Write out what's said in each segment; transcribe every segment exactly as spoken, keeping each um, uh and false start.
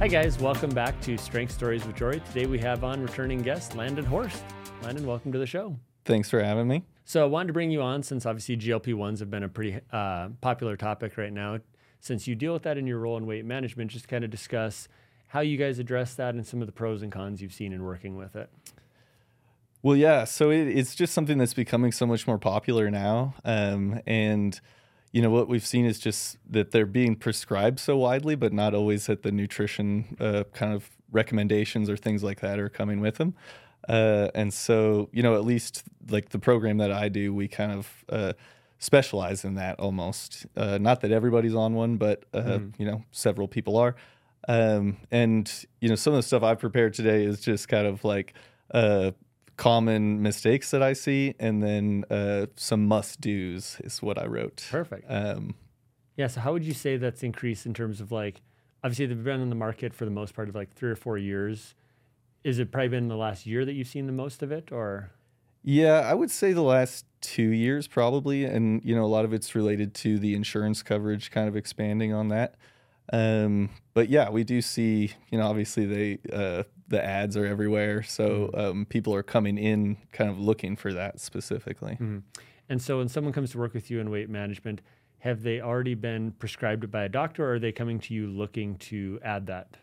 Hi guys, welcome back to Strength Stories with Jory. Today we have on returning guest Landon Horst. Landon, welcome to the show. Thanks for having me. So I wanted to bring you on since obviously G L P ones have been a pretty uh, popular topic right now. Since you deal with that in your role in weight management, just kind of discuss how you guys address that and some of the pros and cons you've seen in working with it. Well, yeah, so it, it's just something that's becoming so much more popular now. Um, and, you know, what we've seen is just that they're being prescribed so widely, but not always that the nutrition uh, kind of recommendations or things like that are coming with them. Uh, and so, you know, at least like the program that I do, we kind of uh, specialize in that almost. Uh, not that everybody's on one, but, uh, mm. you know, several people are. Um, and, you know, some of the stuff I've prepared today is just kind of like uh, common mistakes that I see, and then uh, some must-dos is what I wrote. Perfect. Um, yeah, so how would you say that's increased in terms of like, obviously they've been on the market for the most part of like three or four years. Is it probably been the last year that you've seen the most of it, or? Yeah, I would say the last two years probably. And, you know, a lot of it's related to the insurance coverage kind of expanding on that. Um, but yeah, we do see, you know, obviously they, uh, the ads are everywhere. So um, people are coming in kind of looking for that specifically. Mm-hmm. And so when someone comes to work with you in weight management, have they already been prescribed by a doctor, or are they coming to you looking to add that?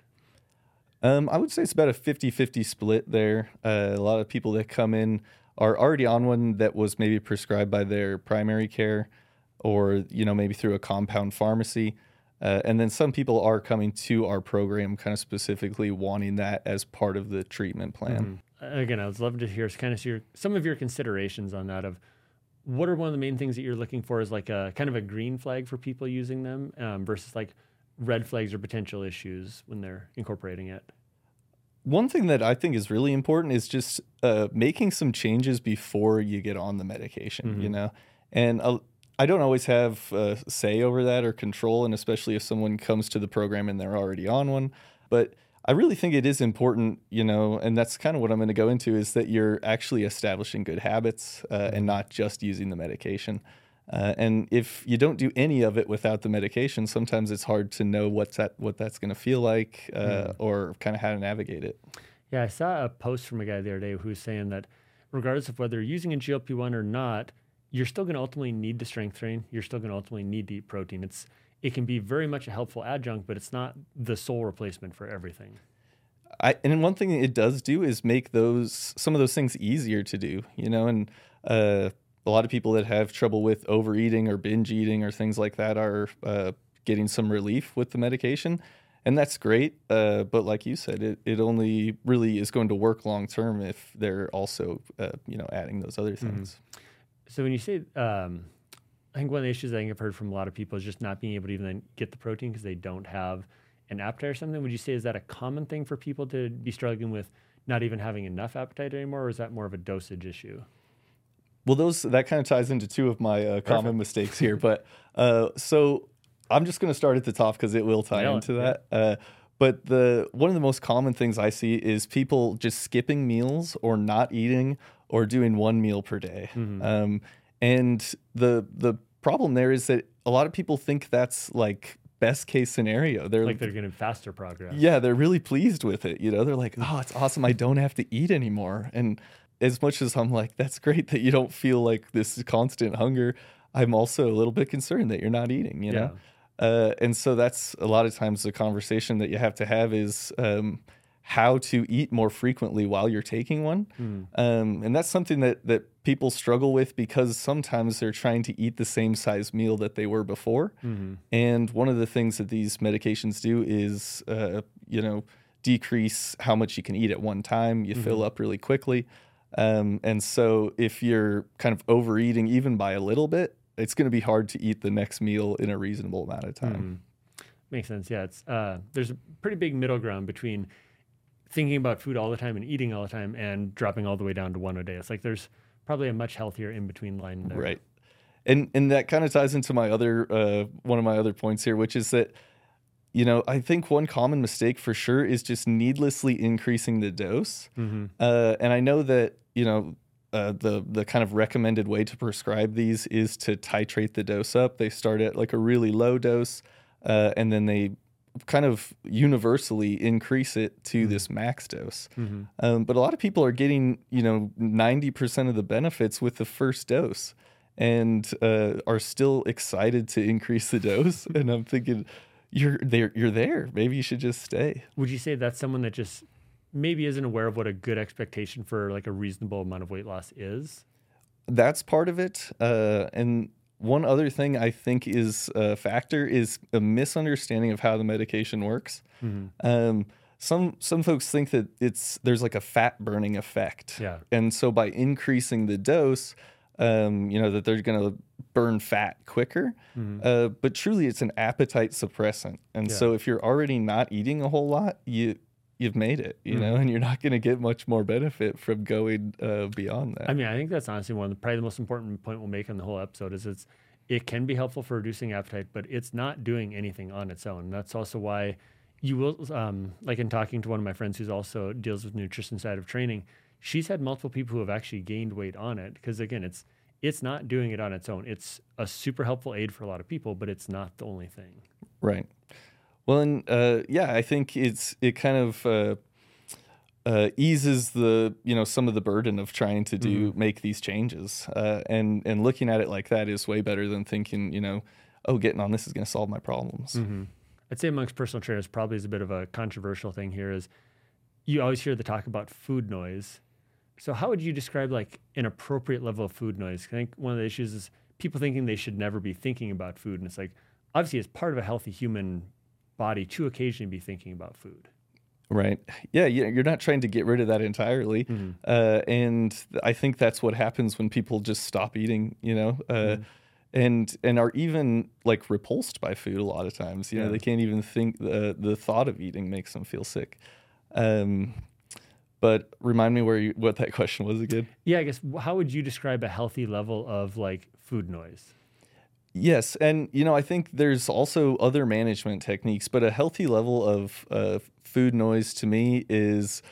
Um, I would say it's about a fifty-fifty split there. Uh, a lot of people that come in are already on one that was maybe prescribed by their primary care, or, you know, maybe through a compound pharmacy. Uh, and then some people are coming to our program kind of specifically wanting that as part of the treatment plan. Mm-hmm. Again, I would love to hear kind of your, some of your considerations on that of what are one of the main things that you're looking for as like a kind of a green flag for people using them um, versus like red flags or potential issues when they're incorporating it. One thing that I think is really important is just uh, making some changes before you get on the medication, mm-hmm. you know, and uh, I don't always have uh, say over that or control, and especially if someone comes to the program and they're already on one. But I really think it is important, you know, and that's kind of what I'm going to go into, is that you're actually establishing good habits uh, mm-hmm. and not just using the medication. Uh, and if you don't do any of it without the medication, sometimes it's hard to know what's that, what that's going to feel like uh, mm. or kind of how to navigate it. Yeah, I saw a post from a guy the other day who was saying that regardless of whether you're using a G L P one or not, you're still going to ultimately need to strength train. You're still going to ultimately need to eat protein. It's It can be very much a helpful adjunct, but it's not the sole replacement for everything. I, and one thing it does do is make those some of those things easier to do, you know, and uh, a lot of people that have trouble with overeating or binge eating or things like that are uh, getting some relief with the medication. And that's great. Uh, but like you said, it, it only really is going to work long term if they're also, uh, you know, adding those other things. Mm-hmm. So when you say, um, I think one of the issues I think I've heard from a lot of people is just not being able to even get the protein because they don't have an appetite or something. Would you say, is that a common thing for people to be struggling with not even having enough appetite anymore, or is that more of a dosage issue? Well, those that kind of ties into two of my uh, common mistakes here. But uh, so I'm just going to start at the top because it will tie yeah, into that. Yeah. Uh, but the one of the most common things I see is people just skipping meals or not eating or doing one meal per day. Mm-hmm. Um, and the the problem there is that a lot of people think that's like best case scenario. They're like they're getting faster progress. Yeah, they're really pleased with it. You know, they're like, oh, it's awesome. I don't have to eat anymore. And as much as I'm like, that's great that you don't feel like this constant hunger, I'm also a little bit concerned that you're not eating, you know? Yeah. Uh, and so that's a lot of times the conversation that you have to have is um, how to eat more frequently while you're taking one. Mm. Um, and that's something that, that people struggle with because sometimes they're trying to eat the same size meal that they were before. Mm-hmm. And one of the things that these medications do is, uh, you know, decrease how much you can eat at one time. You mm-hmm. fill up really quickly. Um, and so if you're kind of overeating even by a little bit, it's going to be hard to eat the next meal in a reasonable amount of time. Mm. Makes sense. Yeah. It's, uh, there's a pretty big middle ground between thinking about food all the time and eating all the time and dropping all the way down to one a day. It's like there's probably a much healthier in between line there. Right. And, and that kind of ties into my other, uh, one of my other points here, which is that, you know, I think one common mistake for sure is just needlessly increasing the dose. Mm-hmm. Uh, and I know that, you know, uh, the the kind of recommended way to prescribe these is to titrate the dose up. They start at like a really low dose, uh, and then they kind of universally increase it to this max dose. Mm-hmm. Um, but a lot of people are getting, you know, ninety percent of the benefits with the first dose and uh, are still excited to increase the dose. And I'm thinking, you're there, you're there. Maybe you should just stay. Would you say that's someone that just maybe isn't aware of what a good expectation for like a reasonable amount of weight loss is? That's part of it. Uh, and one other thing I think is a factor is a misunderstanding of how the medication works. Mm-hmm. Um, some some folks think that it's there's like a fat burning effect, Yeah. and so by increasing the dose, um, you know that they're going to burn fat quicker. Mm-hmm. Uh, but truly, it's an appetite suppressant, and Yeah. so if you're already not eating a whole lot, you you've made it, you know, Mhm. and you're not going to get much more benefit from going uh, beyond that. I mean, I think that's honestly one of the, probably the most important point we'll make on the whole episode is it's it can be helpful for reducing appetite, but it's not doing anything on its own. That's also why you will, um, like in talking to one of my friends who's also deals with nutrition side of training, she's had multiple people who have actually gained weight on it because again, it's it's not doing it on its own. It's a super helpful aid for a lot of people, but it's not the only thing. Right. Well, and uh, yeah, I think it's it kind of uh, uh, eases the you know some of the burden of trying to do Mm-hmm. make these changes, uh, and and looking at it like that is way better than thinking you know, oh, getting on this is going to solve my problems. Mm-hmm. I'd say amongst personal trainers, probably is a bit of a controversial thing here. Is you always hear the talk about food noise. So how would you describe like an appropriate level of food noise? I think one of the issues is people thinking they should never be thinking about food, and it's like obviously as part of a healthy human body to occasionally be thinking about food. Right. Yeah, yeah. You're not trying to get rid of that entirely, Mm-hmm. uh, and I think that's what happens when people just stop eating. You know. Uh, Mm-hmm. And and are even like repulsed by food a lot of times. You know, Yeah. they can't even think the the thought of eating makes them feel sick. Um, but remind me where you, what that question was again. Yeah, I guess wh- how would you describe a healthy level of like food noise? Yes, and you know I think there's also other management techniques, but a healthy level of uh, food noise to me is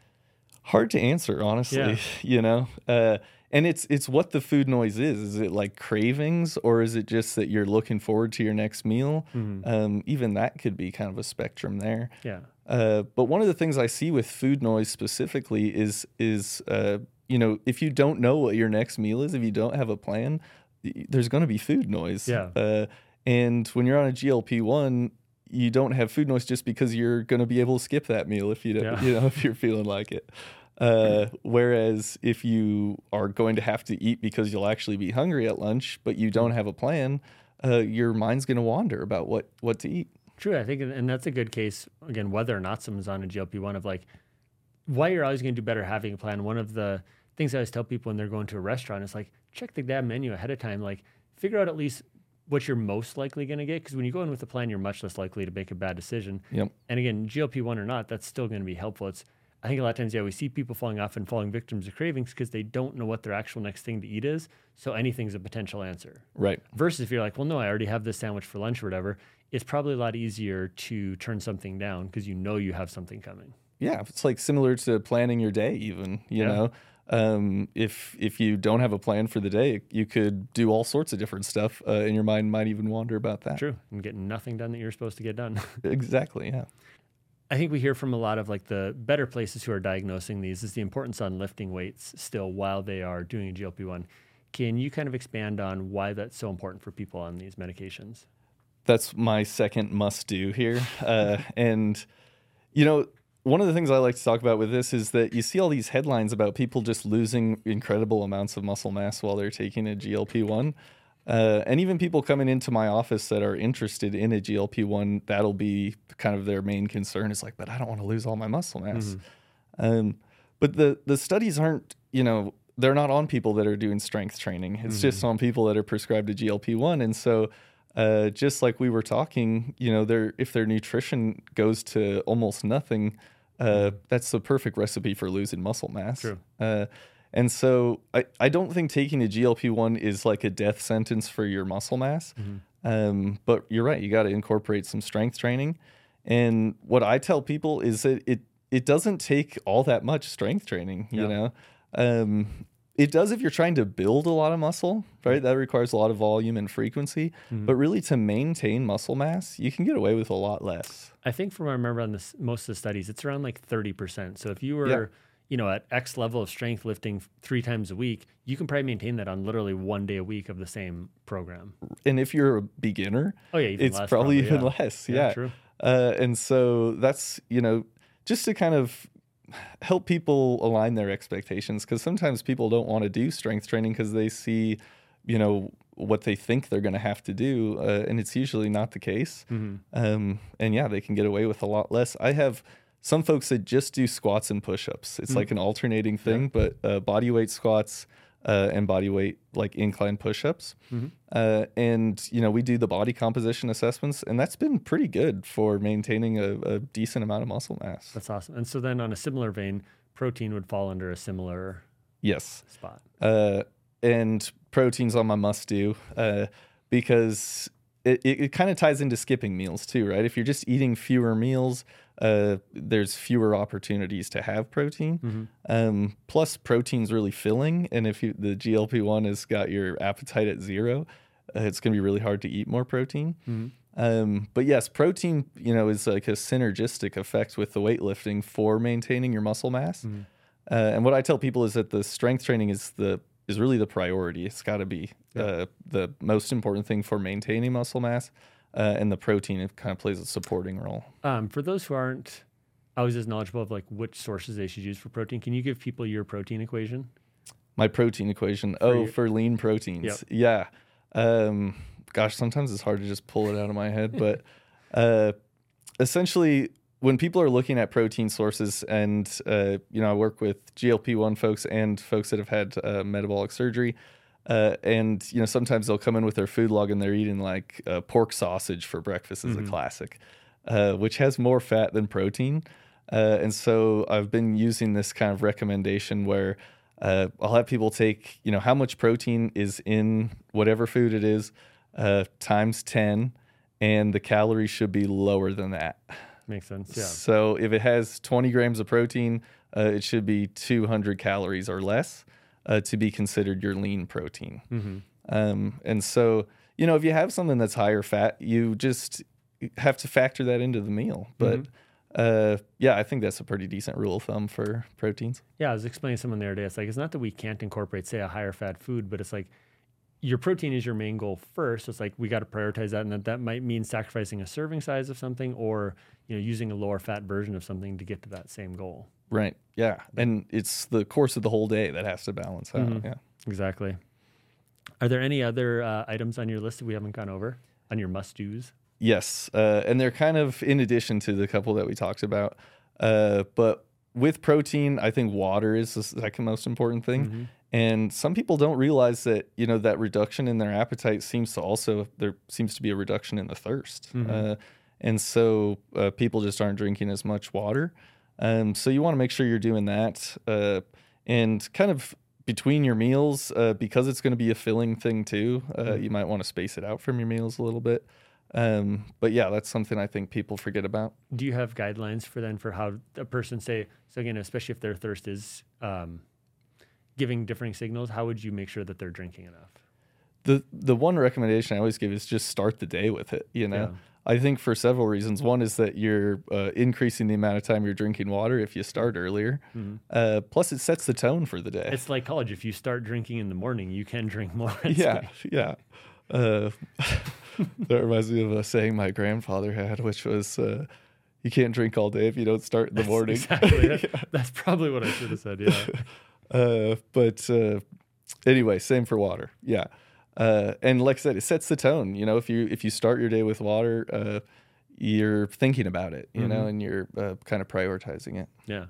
hard to answer, honestly. Yeah. You know, uh, and it's it's what the food noise is. Is it like cravings, or is it just that you're looking forward to your next meal? Mhm. Um, even that could be kind of a spectrum there. Yeah. Uh, but one of the things I see with food noise specifically is is uh, you know if you don't know what your next meal is, if you don't have a plan, y- there's going to be food noise. Yeah. Uh, and when you're on a G L P one, you don't have food noise just because you're going to be able to skip that meal if you don't, Yeah. you know if you're feeling like it. Uh, whereas if you are going to have to eat because you'll actually be hungry at lunch, but you don't have a plan, uh, your mind's going to wander about what what to eat. True. I think, and that's a good case, again, whether or not someone's on a G L P one of like, why you're always going to do better having a plan. One of the things I always tell people when they're going to a restaurant is like, check the damn menu ahead of time. Like, figure out at least what you're most likely going to get. Because when you go in with a plan, you're much less likely to make a bad decision. Yep. And again, G L P one or not, that's still going to be helpful. It's, I think a lot of times, yeah, we see people falling off and falling victims of cravings because they don't know what their actual next thing to eat is. So anything's a potential answer. Right. Versus if you're like, well, no, I already have this sandwich for lunch or whatever, it's probably a lot easier to turn something down because you know you have something coming. Yeah, it's like similar to planning your day even, you Yeah. know. Um, if if you don't have a plan for the day, you could do all sorts of different stuff, uh, and your mind might even wander about that. True. And get nothing done that you're supposed to get done. Exactly, yeah. I think we hear from a lot of like the better places who are diagnosing these is the importance on lifting weights still while they are doing a G L P one. Can you kind of expand on why that's so important for people on these medications? That's my second must do here. Uh, and, you know, one of the things I like to talk about with this is that you see all these headlines about people just losing incredible amounts of muscle mass while they're taking a G L P one. Uh, and even people coming into my office that are interested in a G L P one, that'll be kind of their main concern is like, but I don't want to lose all my muscle mass. Mhm. Um, but the, the studies aren't, you know, they're not on people that are doing strength training. It's just on people that are prescribed a G L P one. And so uh, just like we were talking, you know, their if their nutrition goes to almost nothing, uh, that's the perfect recipe for losing muscle mass. True. Uh, and so I, I don't think taking a G L P one is like a death sentence for your muscle mass. Um, but you're right. You got to incorporate some strength training. And what I tell people is that it, it doesn't take all that much strength training, you Yeah. know? Um, It does if you're trying to build a lot of muscle, right? That requires a lot of volume and frequency. Mhm. But really, to maintain muscle mass, you can get away with a lot less. I think from what I remember on this, most of the studies, it's around like thirty percent. So if you were, Yeah. you know, at X level of strength lifting f- three times a week, you can probably maintain that on literally one day a week of the same program. And if you're a beginner, Oh yeah, even it's less, probably, even yeah. less. Yeah, Yeah. true. Uh, and so that's, you know, just to kind of help people align their expectations, because sometimes people don't want to do strength training because they see, you know, what they think they're going to have to do, uh, and it's usually not the case. Mm-hmm. Um, and yeah, they can get away with a lot less. I have some folks that just do squats and push-ups. It's Mm. like an alternating thing, but uh, body weight squats uh, and body weight like incline push-ups. Mm-hmm. Uh, and you know, we do the body composition assessments, and that's been pretty good for maintaining a, a decent amount of muscle mass. That's awesome. And so then on a similar vein, protein would fall under a similar Yes. spot. Uh, and protein's on my must-do uh, because it, it, it kind of ties into skipping meals too, right? If you're just eating fewer meals, uh, there's fewer opportunities to have protein. Mm-hmm. Um, plus, protein's really filling, and if you, the G L P one has got your appetite at zero, uh, it's going to be really hard to eat more protein. Mm-hmm. Um, but yes, protein, you know, is like a synergistic effect with the weightlifting for maintaining your muscle mass. Mm-hmm. Uh, and what I tell people is that the strength training is the is really the priority. It's got to be Yeah. uh, the most important thing for maintaining muscle mass, uh, and the protein, it kind of plays a supporting role. Um, for those who aren't always as knowledgeable of like which sources they should use for protein, can you give people your protein equation? My protein equation. oh, your- for lean proteins. Yep. Yeah. Um, gosh, sometimes it's hard to just pull it out of my head, but uh, essentially, when people are looking at protein sources, and uh, you know, I work with G L P one folks and folks that have had uh, metabolic surgery, uh, and you know, sometimes they'll come in with their food log and they're eating like uh, pork sausage for breakfast is Mhm. a classic, uh, which has more fat than protein. Uh, and so I've been using this kind of recommendation where uh, I'll have people take, you know, how much protein is in whatever food it is, uh, times ten, and the calories should be lower than that. Makes sense. Yeah. So if it has twenty grams of protein, uh, it should be two hundred calories or less uh, to be considered your lean protein. Mm-hmm. Um, and so, you know, if you have something that's higher fat, you just have to factor that into the meal. But uh, yeah, I think that's a pretty decent rule of thumb for proteins. Yeah, I was explaining to someone the other day. It's like, it's not that we can't incorporate, say, a higher fat food, but it's like your protein is your main goal first. So it's like we got to prioritize that, and that that might mean sacrificing a serving size of something, or you know, using a lower fat version of something to get to that same goal. Right. Yeah. And it's the course of the whole day that has to balance out. Mhm. Yeah. Exactly. Are there any other uh, items on your list that we haven't gone over on your must-dos? Yes, uh, and they're kind of in addition to the couple that we talked about. Uh, but with protein, I think water is the second most important thing. Mhm. And some people don't realize that, you know, that reduction in their appetite seems to also, there seems to be a reduction in the thirst. Mhm. Uh, and so uh, people just aren't drinking as much water. Um, so you want to make sure you're doing that. Uh, and kind of between your meals, uh, because it's going to be a filling thing too, uh, Mhm. you might want to space it out from your meals a little bit. Um, but yeah, that's something I think people forget about. Do you have guidelines for then for how a person say, so again, especially if their thirst is um, giving differing signals, how would you make sure that they're drinking enough? The the one recommendation I always give is just start the day with it, you know. Yeah. I think for several reasons. One is that you're uh, increasing the amount of time you're drinking water if you start earlier. Mhm. Uh, plus, it sets the tone for the day. It's like college. If you start drinking in the morning, you can drink more. at Yeah, school. yeah. Uh, that reminds me of a saying my grandfather had, which was, uh, "You can't drink all day if you don't start in the That's morning." Exactly. That- That's probably what I should have said. Yeah. Uh, but uh, anyway, same for water. Yeah. Uh, and like I said, it sets the tone. You know, if you if you start your day with water, uh, you're thinking about it, you know, Mhm. and you're uh, kind of prioritizing it. Yeah.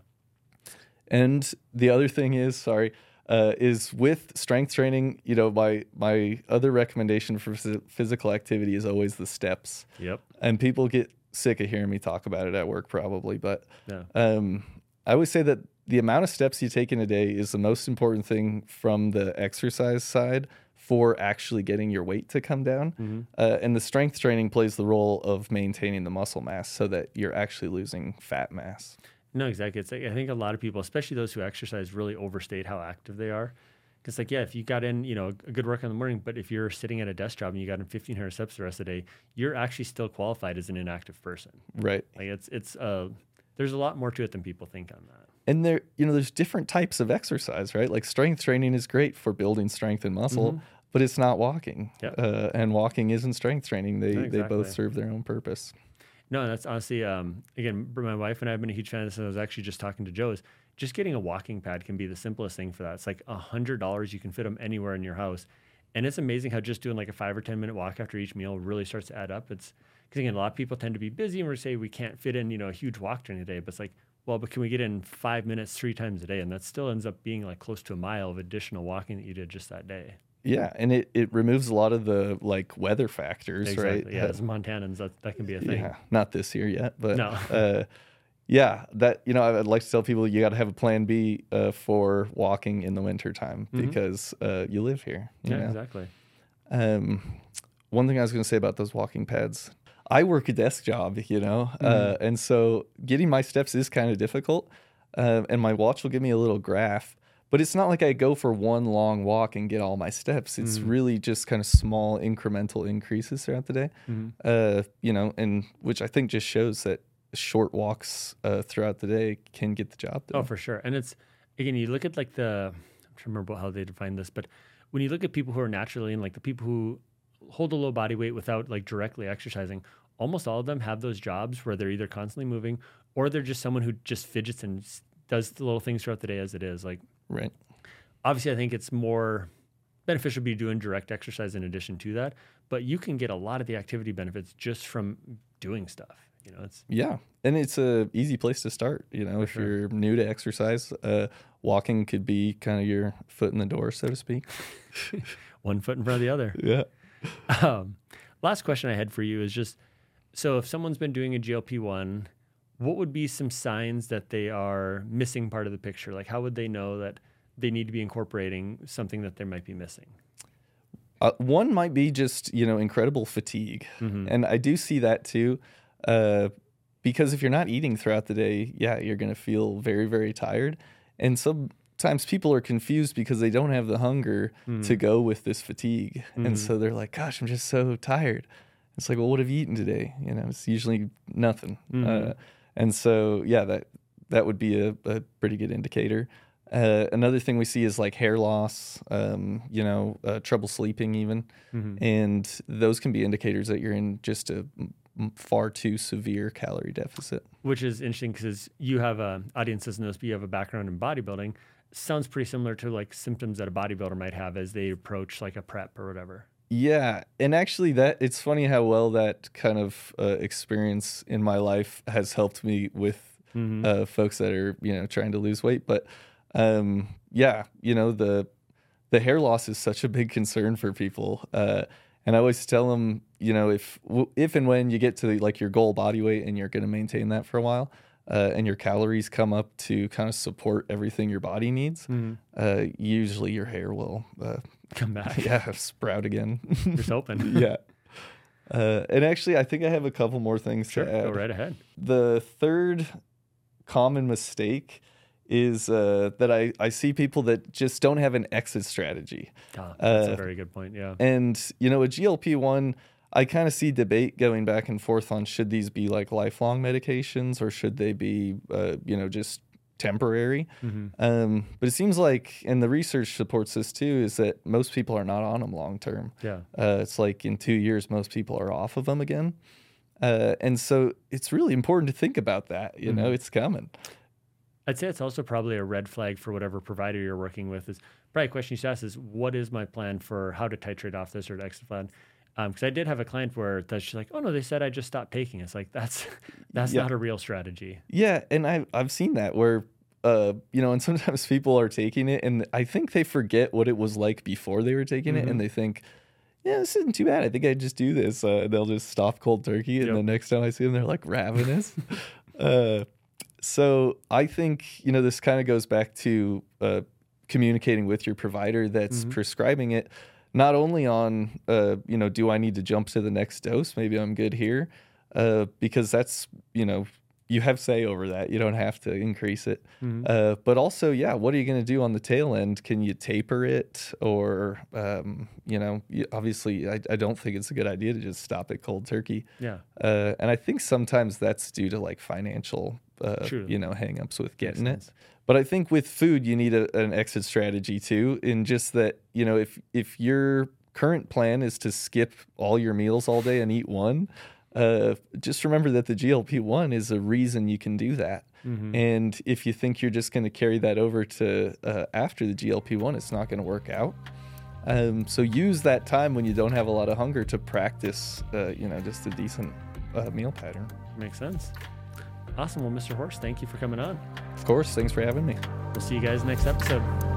And the other thing is, sorry, uh, is with strength training, you know, my my other recommendation for phys- physical activity is always the steps. Yep. And people get sick of hearing me talk about it at work probably, but Yeah. um, I always say that the amount of steps you take in a day is the most important thing from the exercise side for actually getting your weight to come down. Mhm. Uh, and the strength training plays the role of maintaining the muscle mass so that you're actually losing fat mass. No, exactly. It's like, I think a lot of people, especially those who exercise, really overstate how active they are. Because It's like, yeah, if you got in, you know, a good work in the morning, but if you're sitting at a desk job and you got in fifteen hundred steps the rest of the day, you're actually still qualified as an inactive person. Right. Like it's, it's, uh, there's a lot more to it than people think on that. And there, you know, there's different types of exercise, right? Like strength training is great for building strength and muscle, mm-hmm. but it's not walking. Yep. Uh, and walking isn't strength training. They, exactly. they both serve their own purpose. No, that's honestly, um, again, my wife and I have been a huge fan of this, and I was actually just talking to Joe, is just getting a walking pad can be the simplest thing for that. It's like one hundred dollars. You can fit them anywhere in your house. And it's amazing how just doing like a five or ten minute walk after each meal really starts to add up. It's because, again, a lot of people tend to be busy and we say we can't fit in, you know, a huge walk during the day. But it's like, well, but can we get in five minutes three times a day? And that still ends up being like close to a mile of additional walking that you did just that day. Yeah, and it, it removes a lot of the like weather factors, exactly. right? Yeah, as Montanans, that, that can be a thing. Yeah, not this year yet, but no. uh, yeah, that, you know, I'd like to tell people you got to have a plan B uh, for walking in the wintertime mm-hmm. because uh, you live here. You yeah, know? exactly. Um, one thing I was going to say about those walking pads, I work a desk job, you know, mm-hmm. uh, and so getting my steps is kind of difficult, uh, and my watch will give me a little graph. But it's not like I go for one long walk and get all my steps. It's mm-hmm. really just kind of small incremental increases throughout the day, mm-hmm. uh, you know, and which I think just shows that short walks uh, throughout the day can get the job done. Oh, for sure. And it's, again, you look at like the, I'm trying to remember how they define this, but when you look at people who are naturally in, like the people who hold a low body weight without like directly exercising, almost all of them have those jobs where they're either constantly moving or they're just someone who just fidgets and does the little things throughout the day as it is. Like, right. Obviously, I think it's more beneficial to be doing direct exercise in addition to that, but you can get a lot of the activity benefits just from doing stuff. You know, it's yeah, and it's a easy place to start. You know, if sure. you're new to exercise, uh, walking could be kind of your foot in the door, so to speak. One foot in front of the other. Yeah. Um, last question I had for you is just, so if someone's been doing a G L P one, what would be some signs that they are missing part of the picture? Like, how would they know that they need to be incorporating something that they might be missing? Uh, one might be just, you know, incredible fatigue. Mm-hmm. And I do see that too, uh, because if you're not eating throughout the day, yeah, you're going to feel very, very tired. And sometimes people are confused because they don't have the hunger mm-hmm. to go with this fatigue. Mm-hmm. And so they're like, gosh, I'm just so tired. It's like, well, what have you eaten today? You know, it's usually nothing. Mm-hmm. Uh, And so, yeah, that that would be a, a pretty good indicator. Uh, another thing we see is like hair loss, um, you know, uh, trouble sleeping even. Mm-hmm. And those can be indicators that you're in just a m- far too severe calorie deficit. Which is interesting because you have a, audience doesn't know this, but you have a background in bodybuilding. Sounds pretty similar to like symptoms that a bodybuilder might have as they approach like a prep or whatever. Yeah, and actually that it's funny how well that kind of uh, experience in my life has helped me with mm-hmm. uh, folks that are, you know, trying to lose weight. But um, yeah, you know, the the hair loss is such a big concern for people. Uh, and I always tell them, you know, if if and when you get to like your goal body weight and you're going to maintain that for a while, uh, and your calories come up to kind of support everything your body needs, mm-hmm. uh, usually your hair will uh, come back. Yeah, sprout again. Just open. Yeah. Uh, and actually, I think I have a couple more things sure, to add. Go right ahead. The third common mistake is uh, that I, I see people that just don't have an exit strategy. Ah, that's uh, a very good point, yeah. And, you know, a G L P one, I kind of see debate going back and forth on should these be like lifelong medications or should they be, uh, you know, just temporary. Mm-hmm. Um, but it seems like, and the research supports this too, is that most people are not on them long term. Yeah. Uh, it's like in two years, most people are off of them again. Uh, and so it's really important to think about that. You mm-hmm. know, it's coming. I'd say it's also probably a red flag for whatever provider you're working with. Is probably a question you should ask is, what is my plan for how to titrate off this or to exit plan? Because um, I did have a client where she's like, oh, no, they said I just stopped taking. It's like, that's that's yeah. not a real strategy. Yeah, and I've, I've seen that where, uh, you know, and sometimes people are taking it, and I think they forget what it was like before they were taking mm-hmm. it, and they think, yeah, this isn't too bad. I think I just do this. Uh, they'll just stop cold turkey, and yep. the next time I see them, they're like ravenous. uh, so I think, you know, this kind of goes back to uh, communicating with your provider that's mm-hmm. prescribing it. Not only on, uh, you know, do I need to jump to the next dose? Maybe I'm good here, uh, because that's, you know, you have say over that. You don't have to increase it. Mhm. Uh, but also, yeah, what are you going to do on the tail end? Can you taper it? Or, um, you know, you, obviously, I, I don't think it's a good idea to just stop it cold turkey. Yeah. Uh, and I think sometimes that's due to like financial, uh, True. you know, hangups with getting sense. it. But I think with food, you need a, an exit strategy too, in just that, you know, if if your current plan is to skip all your meals all day and eat one, uh, just remember that the G L P one is a reason you can do that. Mhm. And if you think you're just going to carry that over to uh, after the G L P one, it's not going to work out. Um, so use that time when you don't have a lot of hunger to practice, uh, you know, just a decent uh, meal pattern. Makes sense. Awesome. Well, Mister Horst, thank you for coming on. Of course. Thanks for having me. We'll see you guys next episode.